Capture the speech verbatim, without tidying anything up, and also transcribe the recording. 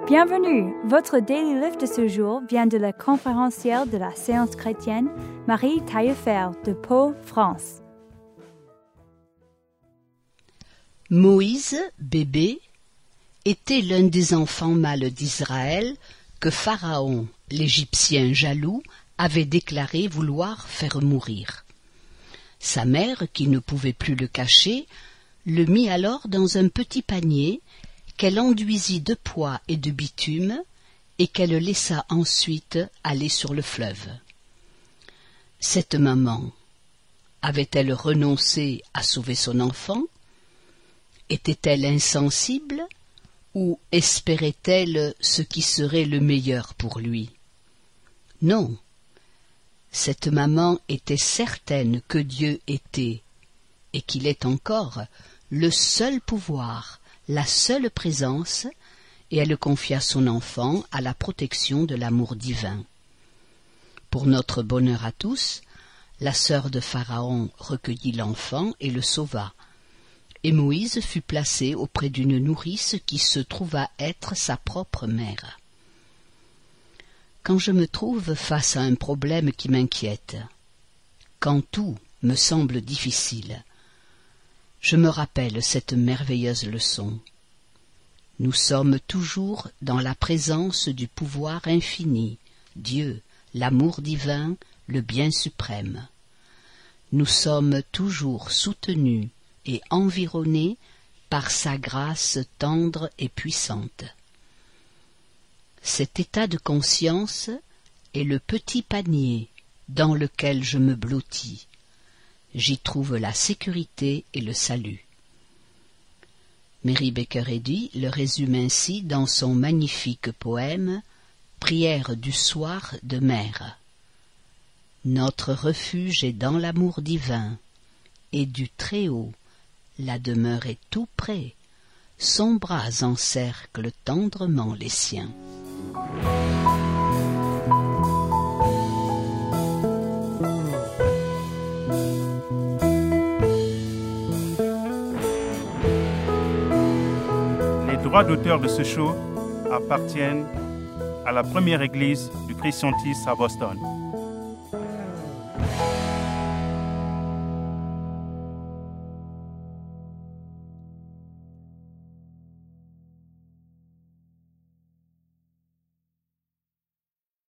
Bienvenue, votre Daily Lift de ce jour vient de la conférencière de la Séance chrétienne Marie Taillefer de Pau, France. Moïse, bébé, était l'un des enfants mâles d'Israël que Pharaon, l'Égyptien jaloux, avait déclaré vouloir faire mourir. Sa mère, qui ne pouvait plus le cacher, le mit alors dans un petit panier qu'elle enduisit de pois et de bitume et qu'elle laissa ensuite aller sur le fleuve. Cette maman, avait-elle renoncé à sauver son enfant? Était-elle insensible ou espérait-elle ce qui serait le meilleur pour lui? Non, cette maman était certaine que Dieu était, et qu'il est encore, le seul pouvoir, la seule présence, et elle confia son enfant à la protection de l'amour divin. Pour notre bonheur à tous, la sœur de Pharaon recueillit l'enfant et le sauva, et Moïse fut placé auprès d'une nourrice qui se trouva être sa propre mère. Quand je me trouve face à un problème qui m'inquiète, quand tout me semble difficile, je me rappelle cette merveilleuse leçon. Nous sommes toujours dans la présence du pouvoir infini, Dieu, l'amour divin, le bien suprême. Nous sommes toujours soutenus et environnés par sa grâce tendre et puissante. Cet état de conscience est le petit panier dans lequel je me blottis. J'y trouve la sécurité et le salut. Mary Baker Eddy le résume ainsi dans son magnifique poème « Prière du soir de mer ». Notre refuge est dans l'amour divin, et du Très-Haut, la demeure est tout près, son bras encercle tendrement les siens. Les droits d'auteur de ce show appartiennent à la première église du Christ Scientist à Boston.